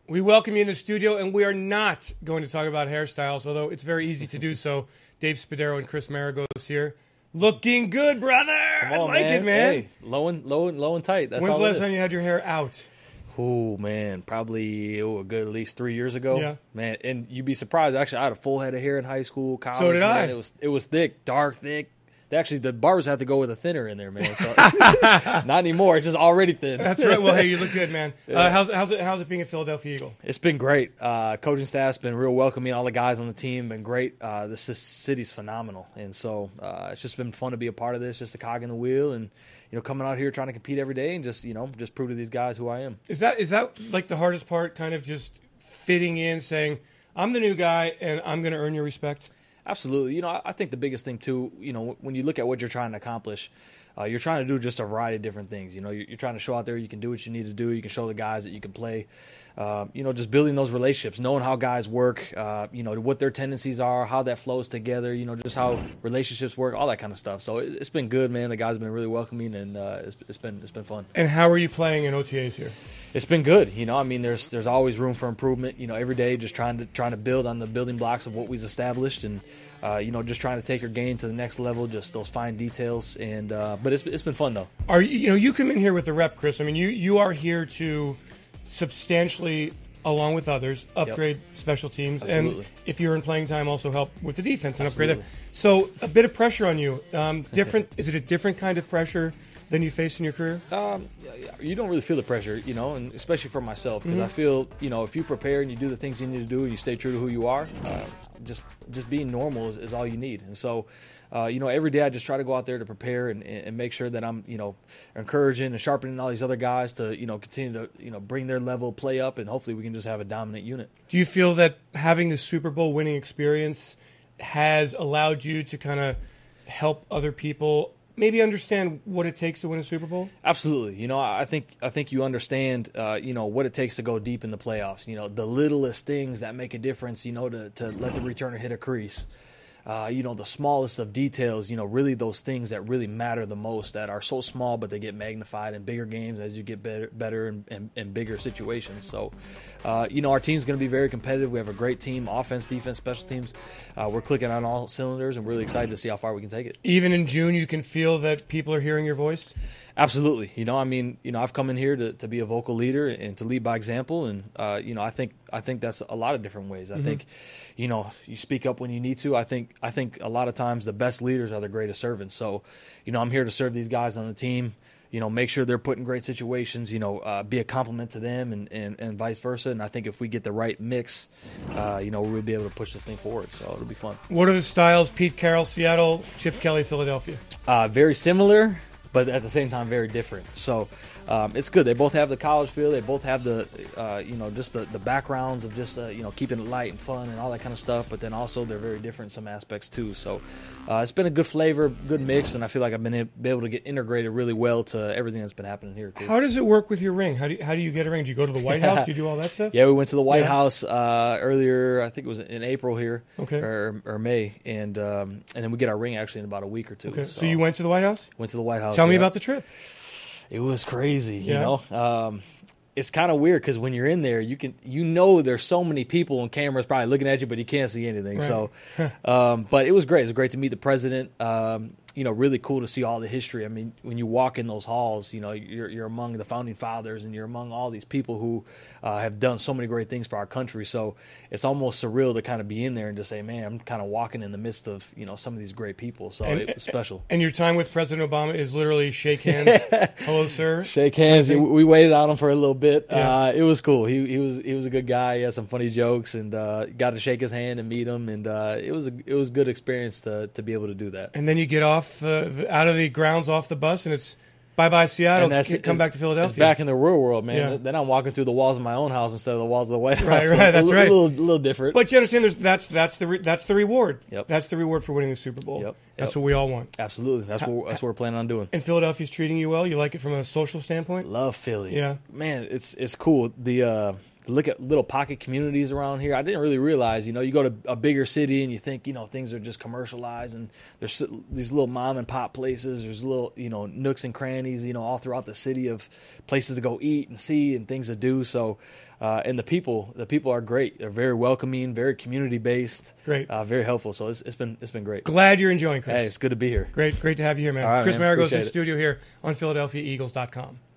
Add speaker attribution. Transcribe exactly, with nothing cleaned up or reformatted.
Speaker 1: We welcome you in the studio, and we are not going to talk about hairstyles, although it's very easy to do so. Dave Spadaro and Chris Maragos here. Looking good, brother.
Speaker 2: Come on,
Speaker 1: I like
Speaker 2: man.
Speaker 1: it, man.
Speaker 2: Hey, low and low and low and tight. That's
Speaker 1: When's
Speaker 2: all
Speaker 1: the
Speaker 2: it
Speaker 1: last
Speaker 2: is.
Speaker 1: time you had your hair out?
Speaker 2: Oh man, probably oh, a good at least three years ago.
Speaker 1: Yeah,
Speaker 2: man, and you'd be surprised. Actually, I had a full head of hair in high school, college.
Speaker 1: So did
Speaker 2: man.
Speaker 1: I.
Speaker 2: It was it was thick, dark, thick. Actually, the barbers had to go with a thinner in there, man. So not anymore. It's just already thin.
Speaker 1: That's right. Well, hey, you look good, man. Yeah. Uh, how's how's it how's it being a Philadelphia Eagle?
Speaker 2: It's been great. Uh, coaching staff's been real welcoming. All the guys on the team been great. Uh, this, this city's phenomenal, and so uh, it's just been fun to be a part of this. Just a cog in the wheel, and you know, coming out here trying to compete every day, and just you know, just prove to these guys who I am.
Speaker 1: Is that is that like the hardest part? Kind of just fitting in, saying I'm the new guy, and I'm going to earn your respect.
Speaker 2: Absolutely. You know, I think the biggest thing, too, you know, when you look at what you're trying to accomplish, uh, you're trying to do just a variety of different things. You know, you're, you're trying to show out there you can do what you need to do. You can show the guys that you can play. Uh, you know, just building those relationships, knowing how guys work, uh, you know, what their tendencies are, how that flows together, you know, just how relationships work, all that kind of stuff. So it, it's been good, man. The guys have been really welcoming, and uh, it's, it's been it's been fun.
Speaker 1: And how are you playing in O T As here?
Speaker 2: It's been good. You know, I mean, there's there's always room for improvement. You know, every day just trying to trying to build on the building blocks of what we've established, and uh, you know, just trying to take your game to the next level. Just those fine details, and uh, but it's it's been fun though.
Speaker 1: Are you you know you come in here with the rep, Chris? I mean, you you are here to substantially, along with others, upgrade yep. special teams,
Speaker 2: Absolutely.
Speaker 1: And if you're in playing time, also help with the defense and
Speaker 2: Absolutely.
Speaker 1: upgrade that. So a bit of pressure on you. Um, different? Is it a different kind of pressure than you faced in your career?
Speaker 2: Um, you don't really feel the pressure, you know, and especially for myself, because
Speaker 1: mm-hmm.
Speaker 2: I feel, you know, if you prepare and you do the things you need to do and you stay true to who you are, uh, just just being normal is, is all you need. And so, uh, you know, every day I just try to go out there to prepare and, and make sure that I'm, you know, encouraging and sharpening all these other guys to, you know, continue to, you know, bring their level play up, and hopefully we can just have a dominant unit.
Speaker 1: Do you feel that having the Super Bowl winning experience has allowed you to kind of help other people maybe understand what it takes to win a Super Bowl?
Speaker 2: Absolutely. You know, I think I think you understand, uh, you know, what it takes to go deep in the playoffs. You know, the littlest things that make a difference, you know, to, to let the returner hit a crease. Uh, you know, the smallest of details, you know, really those things that really matter the most, that are so small but they get magnified in bigger games as you get better better and, and, and bigger situations. So, uh, you know, our team's going to be very competitive. We have a great team, offense, defense, special teams. Uh, we're clicking on all cylinders, and we're really excited to see how far we can take it.
Speaker 1: Even in June, you can feel that people are hearing your voice?
Speaker 2: Absolutely. You know, I mean, you know, I've come in here to, to be a vocal leader and to lead by example. And, uh, you know, I think I think that's a lot of different ways. I mm-hmm. think, you know, you speak up when you need to. I think I think a lot of times the best leaders are the greatest servants. So, you know, I'm here to serve these guys on the team, you know, make sure they're put in great situations, you know, uh, be a compliment to them, and, and, and vice versa. And I think if we get the right mix, uh, you know, we'll be able to push this thing forward. So it'll be fun.
Speaker 1: What are the styles? Pete Carroll, Seattle, Chip Kelly, Philadelphia.
Speaker 2: Uh, very similar, but at the same time very different. So um, it's good. They both have the college feel. They both have the, uh, you know, just the, the backgrounds of just, uh, you know, keeping it light and fun and all that kind of stuff. But then also they're very different in some aspects too. So uh, it's been a good flavor, good mix, and I feel like I've been able to get integrated really well to everything that's been happening here too.
Speaker 1: How does it work with your ring? How do you, how do you get a ring? Do you go to the White House? Do you do all that stuff?
Speaker 2: Yeah, we went to the White
Speaker 1: yeah.
Speaker 2: House uh, earlier. I think it was in April here,
Speaker 1: okay,
Speaker 2: or, or May, and um, and then we get our ring actually in about a week or two.
Speaker 1: Okay,
Speaker 2: so,
Speaker 1: so you went to the White House?
Speaker 2: Went to the White House.
Speaker 1: Tell
Speaker 2: yeah.
Speaker 1: me about the trip.
Speaker 2: It was crazy, you
Speaker 1: yeah.
Speaker 2: know. Um, it's kind of weird because when you're in there, you can you know there's so many people and cameras probably looking at you, but you can't see anything.
Speaker 1: Right.
Speaker 2: So, um, but it was great. It was great to meet the president. Um, you know, really cool to see all the history. I mean, when you walk in those halls, you know, you're you're among the founding fathers, and you're among all these people who uh, have done so many great things for our country. So it's almost surreal to kind of be in there and just say, man, I'm kind of walking in the midst of, you know, some of these great people. So
Speaker 1: and,
Speaker 2: it was special.
Speaker 1: And your time with President Obama is literally shake hands, hello, sir.
Speaker 2: Shake hands. We waited on him for a little bit.
Speaker 1: Yeah.
Speaker 2: Uh, it was cool. He he was he was a good guy. He had some funny jokes, and uh, got to shake his hand and meet him. And uh, it was a it was a good experience to to be able to do that.
Speaker 1: And then you get off uh, the, out of the grounds, off the bus, and it's bye-bye Seattle,
Speaker 2: and that's,
Speaker 1: come back to Philadelphia.
Speaker 2: It's back in the real world, man.
Speaker 1: Yeah.
Speaker 2: Then I'm walking through the walls of my own house instead of the walls of the White House.
Speaker 1: Right,
Speaker 2: so
Speaker 1: right, that's
Speaker 2: a,
Speaker 1: right.
Speaker 2: A little, little different.
Speaker 1: But you understand, there's, that's that's the re, that's the reward.
Speaker 2: Yep.
Speaker 1: That's the reward for winning the Super Bowl.
Speaker 2: Yep.
Speaker 1: That's
Speaker 2: yep.
Speaker 1: what we all want.
Speaker 2: Absolutely. That's what that's what we're planning on doing.
Speaker 1: And Philadelphia's treating you well. You like it from a social standpoint.
Speaker 2: Love Philly.
Speaker 1: Yeah,
Speaker 2: man, it's it's cool. The uh, look at little pocket communities around here. I didn't really realize, you know, you go to a bigger city and you think, you know, things are just commercialized, and there's these little mom and pop places. There's little, you know, nooks and crannies, you know, all throughout the city of places to go eat and see and things to do. So, uh, and the people, the people are great. They're very welcoming, very community based,
Speaker 1: Great,
Speaker 2: uh, very helpful. So it's, it's been it's been great.
Speaker 1: Glad you're enjoying, Chris.
Speaker 2: Hey, it's good to be here.
Speaker 1: Great, great to have you here, man.
Speaker 2: All right,
Speaker 1: Chris
Speaker 2: man.
Speaker 1: Maragos in
Speaker 2: Appreciate it.
Speaker 1: studio here on Philadelphia Eagles dot com.